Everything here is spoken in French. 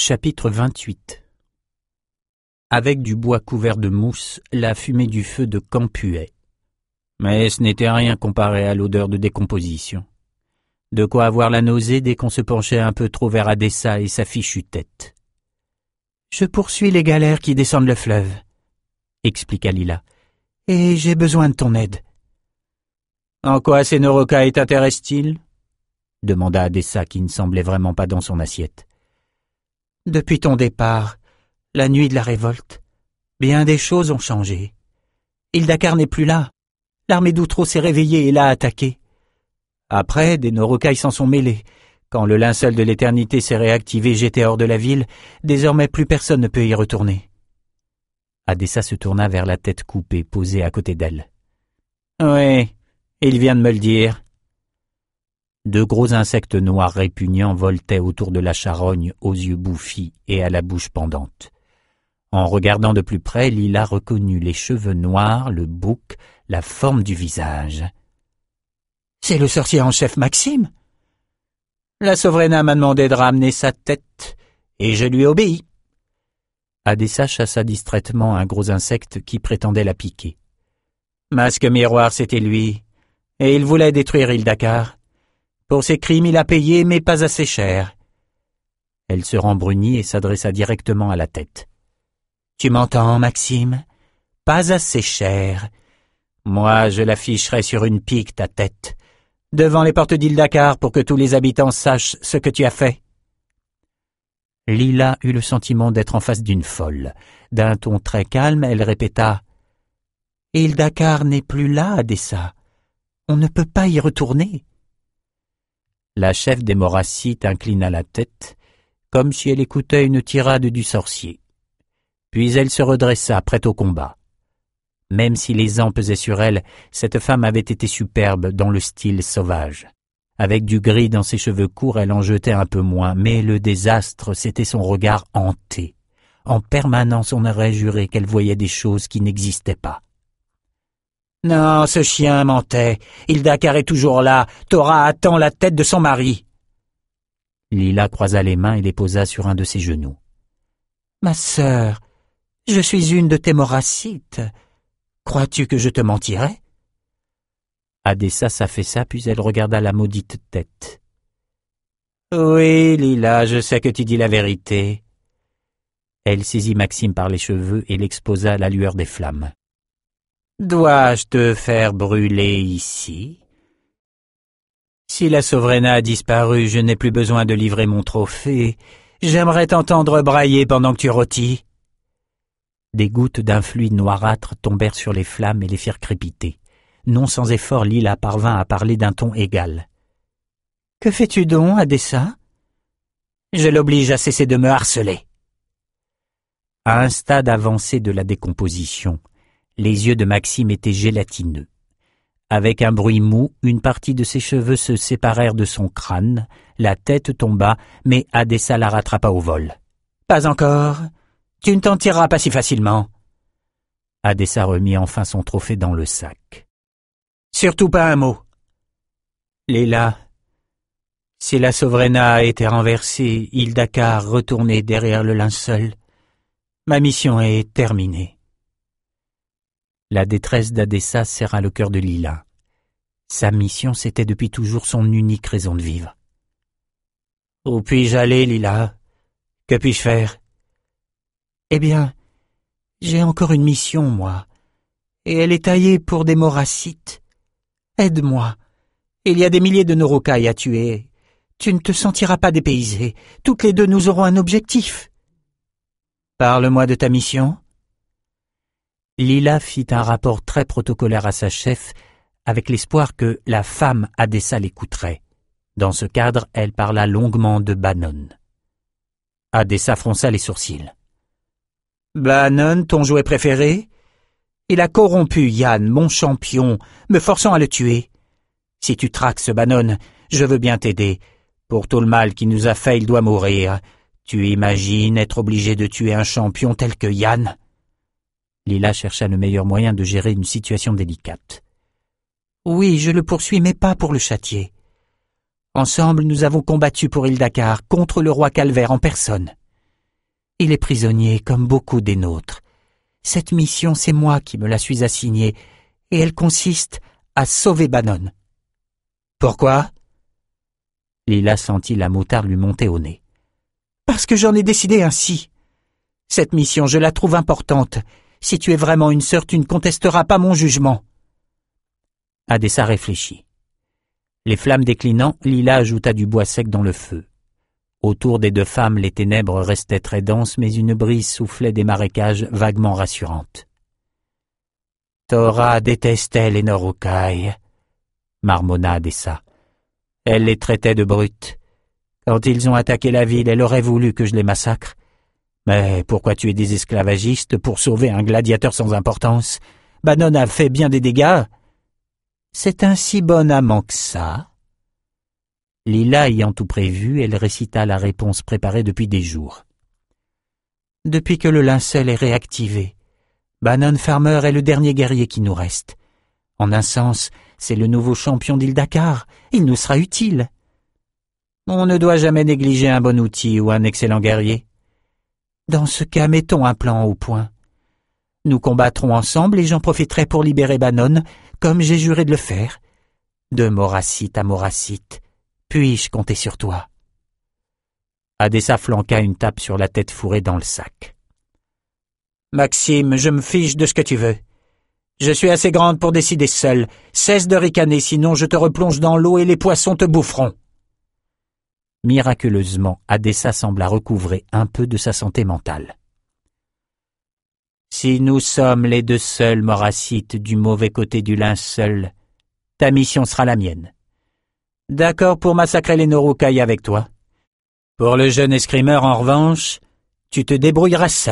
Chapitre 28. Avec du bois couvert de mousse, la fumée du feu de camp puait. Mais ce n'était rien comparé à l'odeur de décomposition. De quoi avoir la nausée dès qu'on se penchait un peu trop vers Adessa et sa fichue tête. « Je poursuis les galères qui descendent le fleuve, » expliqua Lila, « et j'ai besoin de ton aide. »« En quoi ces Norokai t'intéressent-ils » demanda Adessa qui ne semblait vraiment pas dans son assiette. « Depuis ton départ, la nuit de la révolte, bien des choses ont changé. Hildakar n'est plus là. L'armée d'Outreau s'est réveillée et l'a attaqué. Après, des Norokai s'en sont mêlés. Quand le linceul de l'éternité s'est réactivé, j'étais hors de la ville. Désormais, plus personne ne peut y retourner. » Adessa se tourna vers la tête coupée posée à côté d'elle. « Oui, il vient de me le dire. » De gros insectes noirs répugnants voletaient autour de la charogne aux yeux bouffis et à la bouche pendante. En regardant de plus près, Lila reconnut les cheveux noirs, le bouc, la forme du visage. « C'est le sorcier en chef Maxime. La Sovrena m'a demandé de ramener sa tête, et je lui obéis. » Adessa chassa distraitement un gros insecte qui prétendait la piquer. Masque miroir, c'était lui, et il voulait détruire Hildakar. Pour ses crimes, il a payé, mais pas assez cher. Elle se rembrunit et s'adressa directement à la tête. « Tu m'entends, Maxime? Pas assez cher. Moi, je l'afficherai sur une pique, ta tête, devant les portes d'Hildakar pour que tous les habitants sachent ce que tu as fait. » Lila eut le sentiment d'être en face d'une folle. D'un ton très calme, elle répéta « Hildakar n'est plus là, Adessa. On ne peut pas y retourner. » La chef des Maurassites inclina la tête, comme si elle écoutait une tirade du sorcier. Puis elle se redressa, prête au combat. Même si les ans pesaient sur elle, cette femme avait été superbe dans le style sauvage. Avec du gris dans ses cheveux courts, elle en jetait un peu moins, mais le désastre, c'était son regard hanté. En permanence, on aurait juré qu'elle voyait des choses qui n'existaient pas. « Non, ce chien mentait. Hildakar est toujours là. Tora attend la tête de son mari. » Lila croisa les mains et les posa sur un de ses genoux. « Ma sœur, je suis une de tes Maurassites. Crois-tu que je te mentirais ?» Adessa s'affaissa, puis elle regarda la maudite tête. « Oui, Lila, je sais que tu dis la vérité. » Elle saisit Maxime par les cheveux et l'exposa à la lueur des flammes. « Dois-je te faire brûler ici? Si la Sovrena a disparu, je n'ai plus besoin de livrer mon trophée. J'aimerais t'entendre brailler pendant que tu rôtis. » Des gouttes d'un fluide noirâtre tombèrent sur les flammes et les firent crépiter. Non sans effort, Lila parvint à parler d'un ton égal. « Que fais-tu donc, Adessa? »« Je l'oblige à cesser de me harceler. » À un stade avancé de la décomposition, les yeux de Maxime étaient gélatineux. Avec un bruit mou, une partie de ses cheveux se séparèrent de son crâne, la tête tomba, mais Adessa la rattrapa au vol. « Pas encore. Tu ne t'en tireras pas si facilement. » Adessa remit enfin son trophée dans le sac. « Surtout pas un mot. Lila, si la Sovrena a été renversée, Hildakar retourné derrière le linceul, ma mission est terminée. » La détresse d'Adessa serra le cœur de Lila. Sa mission, c'était depuis toujours son unique raison de vivre. « Où puis-je aller, Lila? Que puis-je faire? »« Eh bien, j'ai encore une mission, moi, et elle est taillée pour des Maurassites. Aide-moi. Il y a des milliers de Norokai à tuer. Tu ne te sentiras pas dépaysé. Toutes les deux, nous aurons un objectif. Parle-moi de ta mission. » Lila fit un rapport très protocolaire à sa chef, avec l'espoir que la femme Adessa l'écouterait. Dans ce cadre, elle parla longuement de Banon. Adessa fronça les sourcils. « Banon, ton jouet préféré? Il a corrompu Yann, mon champion, me forçant à le tuer. Si tu traques ce Banon, je veux bien t'aider. Pour tout le mal qu'il nous a fait, il doit mourir. Tu imagines être obligé de tuer un champion tel que Yann? » Lila chercha le meilleur moyen de gérer une situation délicate. « Oui, je le poursuis, mais pas pour le châtier. Ensemble, nous avons combattu pour Hildakar contre le roi Calvaire en personne. Il est prisonnier comme beaucoup des nôtres. Cette mission, c'est moi qui me la suis assignée, et elle consiste à sauver Bannon. » « Pourquoi ?» Lila sentit la moutarde lui monter au nez. « Parce que j'en ai décidé ainsi. Cette mission, je la trouve importante. Si tu es vraiment une sœur, tu ne contesteras pas mon jugement. » Adessa réfléchit. Les flammes déclinant, Lila ajouta du bois sec dans le feu. Autour des deux femmes, les ténèbres restaient très denses, mais une brise soufflait des marécages vaguement rassurantes. « Tora détestait les Norukai, » marmonna Adessa. « Elle les traitait de brutes. Quand ils ont attaqué la ville, elle aurait voulu que je les massacre. Mais pourquoi tuer des esclavagistes pour sauver un gladiateur sans importance? Bannon a fait bien des dégâts. » « C'est un si bon amant que ça ?» Lila ayant tout prévu, elle récita la réponse préparée depuis des jours. « Depuis que le linceul est réactivé, Bannon Farmer est le dernier guerrier qui nous reste. En un sens, c'est le nouveau champion d'Ildakar. Il nous sera utile. On ne doit jamais négliger un bon outil ou un excellent guerrier. Dans ce cas, mettons un plan au point. Nous combattrons ensemble et j'en profiterai pour libérer Bannon, comme j'ai juré de le faire. De Moracite à Moracite, puis-je compter sur toi ?» Adessa flanqua une tape sur la tête fourrée dans le sac. « Maxime, je me fiche de ce que tu veux. Je suis assez grande pour décider seule. Cesse de ricaner, sinon je te replonge dans l'eau et les poissons te boufferont. » Miraculeusement, Adessa sembla recouvrer un peu de sa santé mentale. « Si nous sommes les deux seuls Moracites du mauvais côté du linceul, ta mission sera la mienne. D'accord pour massacrer les Norukai avec toi. Pour le jeune escrimeur, en revanche, tu te débrouilleras seul. »